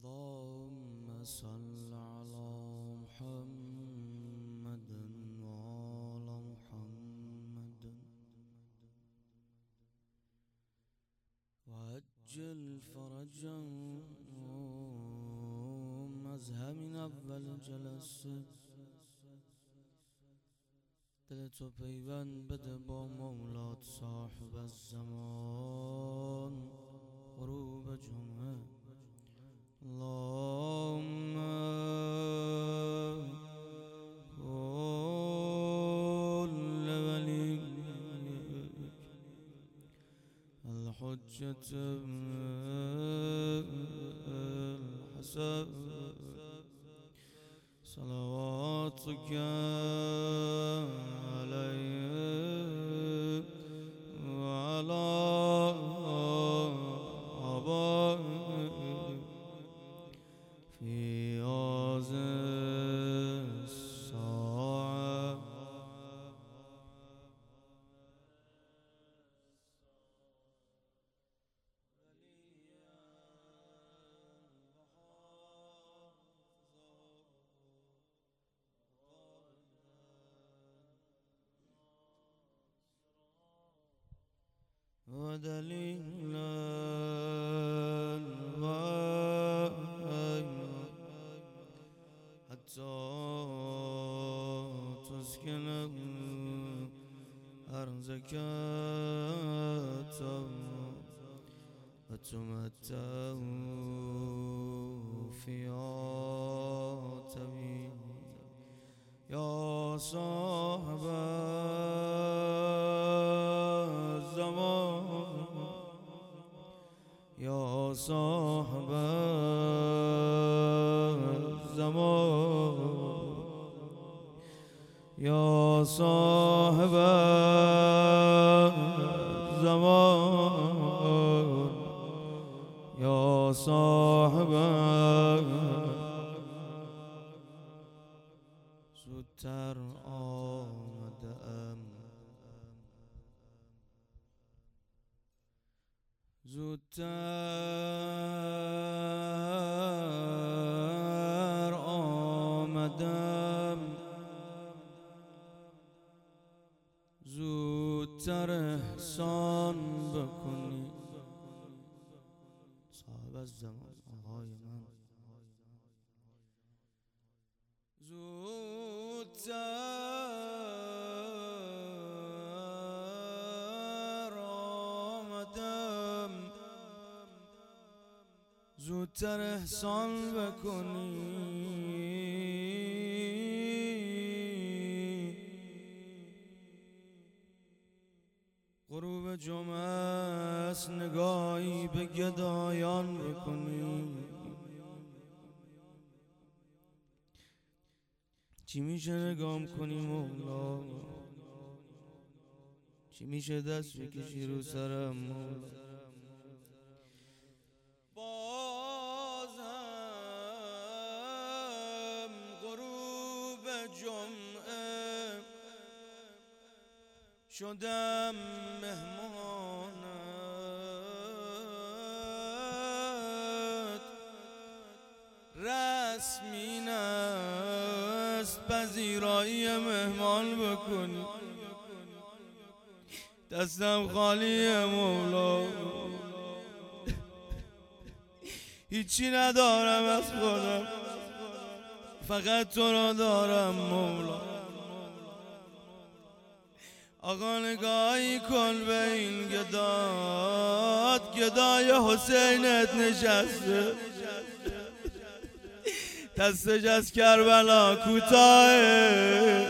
اللهم صل على محمد وعلى محمد وعجل فرجهم از همین اول جلسه دل تو پیوند بده با مولات صاحب الزمان غروب جمعه. اللهم كل وليك الحجة الحسن صلواتك عليه وعلى آبائه في هذه الساعة. ودليلا حتى تسكن أرضك وتمتع فيها تبي يا صاحب الزمان يا صاحب الزمان يا صاحب الزمان يا صاحب زودتر آمدم زودتر آمدم زودتر احسان بکنی صاحب الزمان آقای من زودتر آمدم زودتر احسان بکنی غروب جمعه است نگاهی به گدایان بکنی. چی میشه نگام کنی مولا چی میشه دست بکشی رو سرم مولا باز هم غروب جمعه شدم مهمانت رسمی است پذیرایی مهمان بکنی دستم خالیه مولا هیچی ندارم از خودم فقط تو را دارم مولا آقا نگاهی کن به این گدای حسینت نشسته دستش از کربلا کوتاه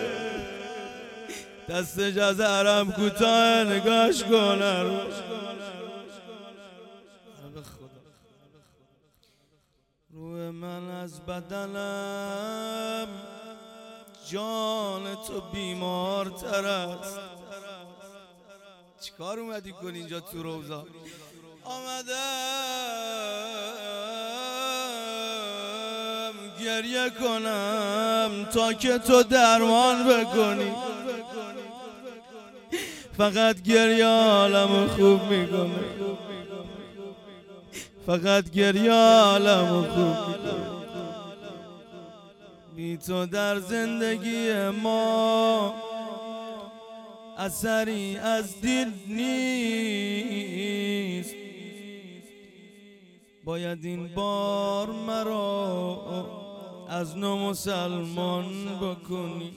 دستش از حرم کوتاه نگاش کن روح من از بدنم جان تو بیمارتر است. چیکار اومدی کنی اینجا تو روزا؟ آمدم گریه کنم تا که تو درمان بکنی فقط گریه حالمو خوب میکنه فقط گریالم و خوب بی تو در زندگی ما اثری از دل نیست. باید این بار مرا از نو مسلمان بکنی.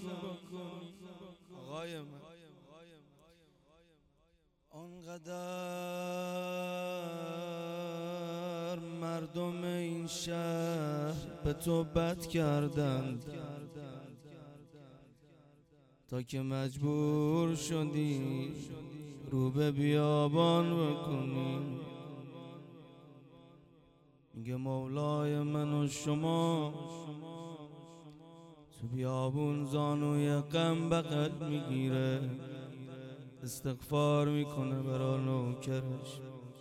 آنقدر مردم این شهر به تو بد کردند تا که مجبور شدی رو به بیابان بکنی. میگه مولای من و شما تو بیابون زانوی غم بغل میگیره، استغفار میکنه برای نوکرش.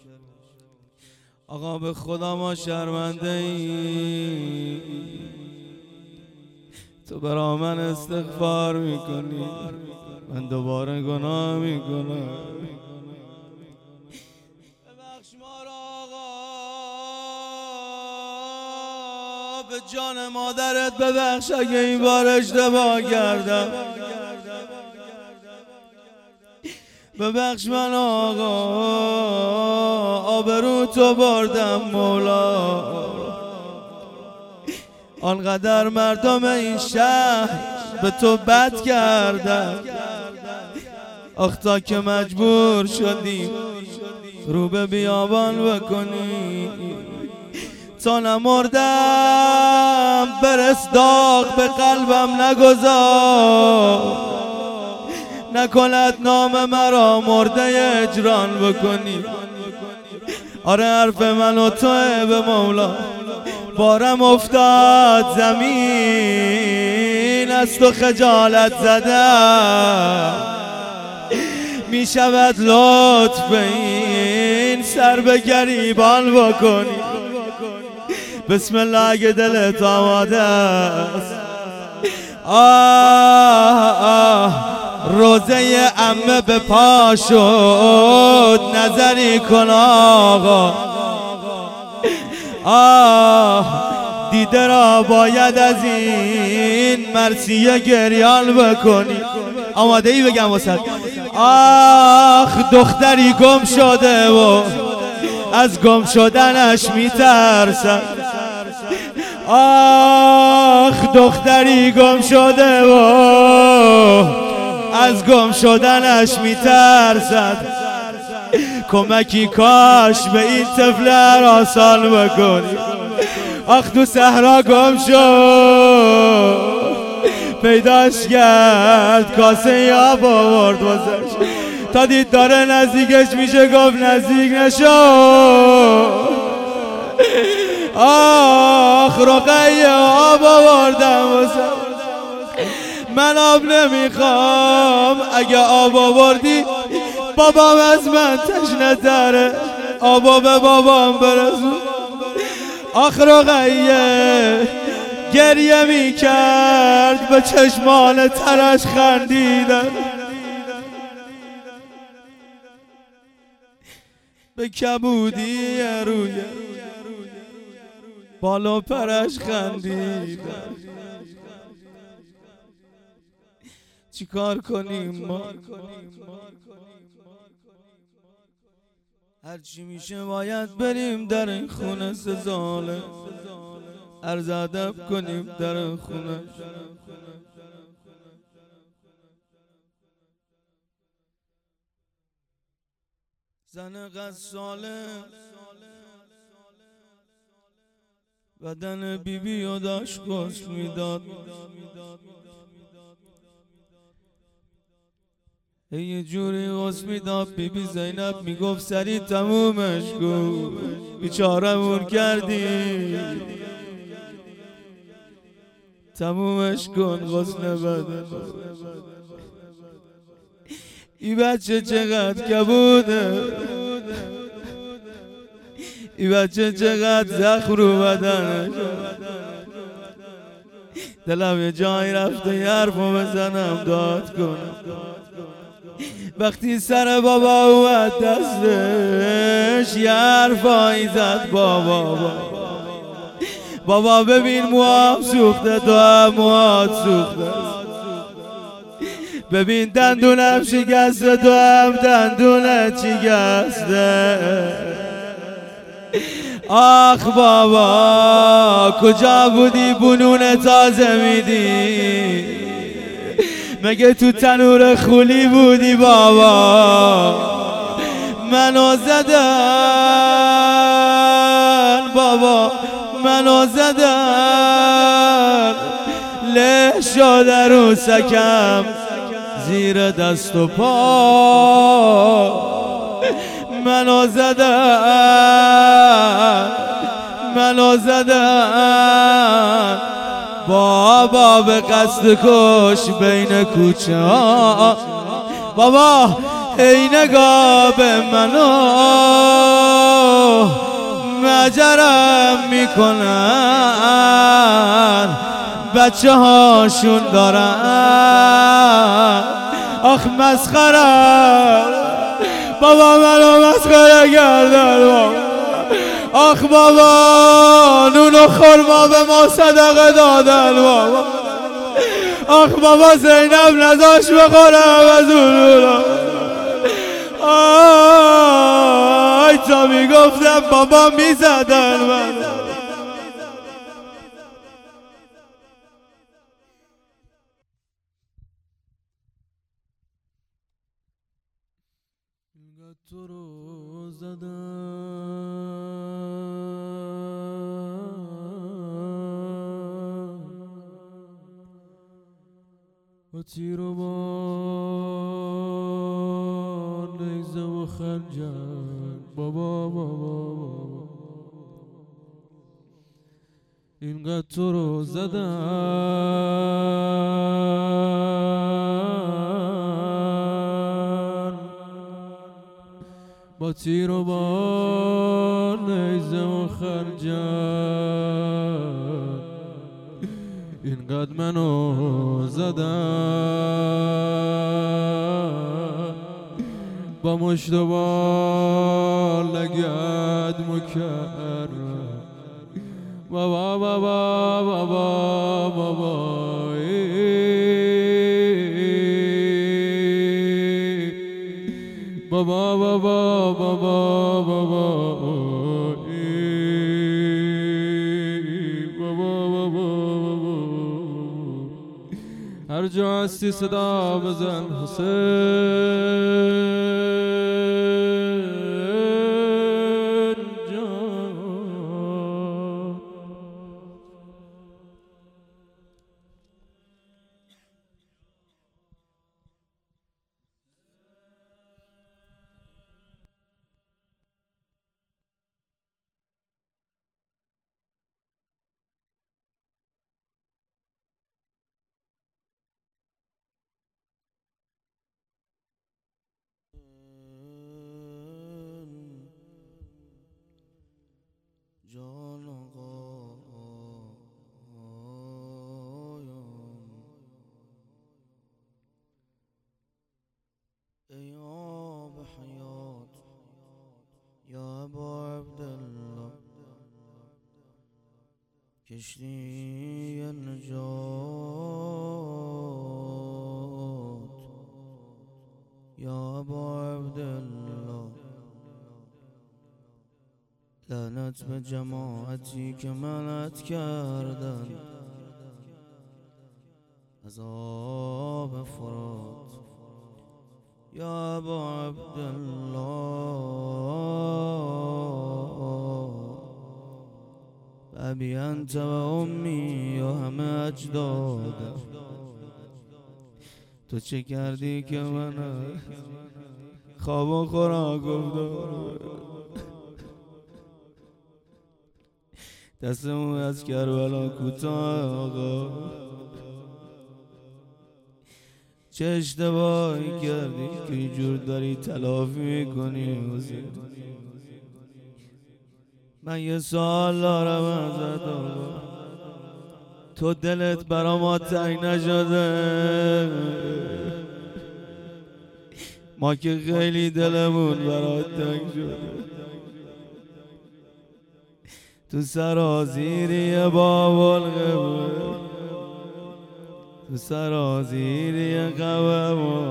آقا به خدا ما شرمنده ای، تو برا من استغفار میکنی، من دوباره گناه میکنم. ببخش ما را آقا، به جان مادرت ببخش اگه این بار اشتباه کردم. ببخش من آقا، آبرو تو بردم مولا. آنقدر مردم این شهر به تو بد کردن، آخ تا که مجبور شدی رو به بیابان بکنی. تا نمردم برس داغ به قلبم نگذار، نکند نام مرا مرده اجران بکنی. آره حرف من و توه به مولا، بارم افتاد زمین از تو خجالت زدم. می شود لطف این سر به گریبان بکنی. بسم الله اگه دلت آماده است. روزه عمه به پا شد، نظری کن آقا. دیده را باید از این مرثیه گریان بکنی. آماده ای بگم واسه؟ آخ دختری گم شده و از گم شدنش میترسد. آخ دختری گم شده و از گم شدنش میترسد. کمکی کاش به این طفل هراسان بکنی. آخ تو صحرا گم شد، پیداش کرد کاسه آب آورد واسش، تا دید داره نزدیکش میشه گفت نزدیک نشو. آخ رقیه آب آوردم واسش، من آب نمیخوام، اگه آب آوردی بابام از من تشنه تره، آبا به بابام برسون. آخ رقیه گریه میکرد، به چشمان ترش خندیدن، به کبودی روی بالا پرش خندیدن. چی کار کنیم ما؟ هرچی میشه باید بریم در این خونه سزاله، عرض ادب کنیم در این خونه. زن غساله بدن بیبی و داشت غسل میداد. یه جوری غسل میداد بیبی زینب میگفت سری تمومش کن، بیچارمون کردی، تمومش کن غسل بدن. این بچه چقدر کبوده، این بچه چقدر زخم رو بدنه. دلم یه جایی رفته یه حرفو بزنم داد کنم. وقتی سر بابا اومد دستش یه حرفایی زد بابا ببین موام سوخته تو هم موات سوخته، ببین دندونم شکسته تو هم دندونت شکسته. آخ بابا کجا بودی بنون تازه میدی، مگه تو تنور خولی بودی بابا؟ منو زدن بابا منو زدن، له شده رو سکم زیر دست و پا. منو زدن بابا به قصد کش بین کوچه ها. بابا ای نگاه به منو مجرم میکنن، بچه هاشون دارن. آخ مسخره بابا منو مسخره کردن بابا. آخ بابا نون و خرما به ما صدقه دادن بابا. آخ بابا زینب نذاش بخورم از اون. آی تا میگفتم بابا میزدن من. تو رو زدن با تیر و بار نیزه و خنجر بابا اینقدر تو رو زدن با تیر و بار نیزه و خنجر، اینقدر منو زدن با مشت و بار لگد مکرر. بابا بابا بابا بابا بابا بابا بابا بابا هر جا هستی صدا بزن حسین جان. جان آقایم ای آب حیات یا ابا عبدالله، کشتی نجات یا ابا عبدالله. لعنت به جماعتی که منت کردن عذاب فرات یا ابا عبدالله. ابی انت و امی و همه اجدادم، تو چه کردی که من خواب و خوراک افتاد؟ دستمون از کربلا کوتاه آقا، چه اشتباهی کردی که اینجور داری تلافی میکنی حسین؟ من یه سوال دارم ازت آقا، تو دلت برا ما تنگ نشده؟ ما که خیلی دلمون برات تنگ شده، تو سرازیری باب الغبه، تو سرازیری قوم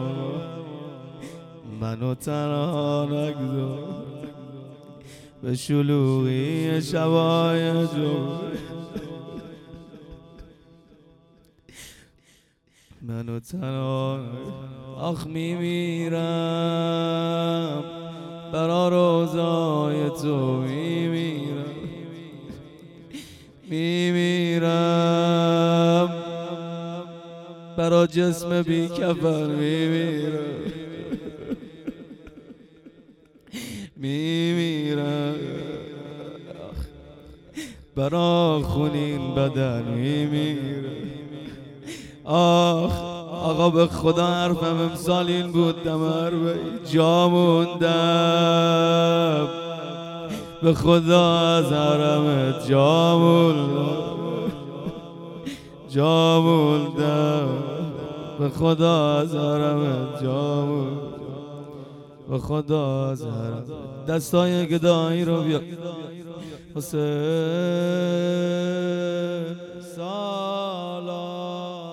منو تنها نگذار، به شلوغی شبای جمعه منو تنها. آخ میمیرم برا روزای تو، میمیرم برا جسم بی کفن، میمیرم برا خونین بدن، میمیرم. آخ آقا به خدا حرفم امسال این بود دمر جا موندم، به خدا از حرمت جا موندم، به خدا از حرمت جا موندم، به خدا از حرمت. دستای گدایی رو بیا حسین سالار.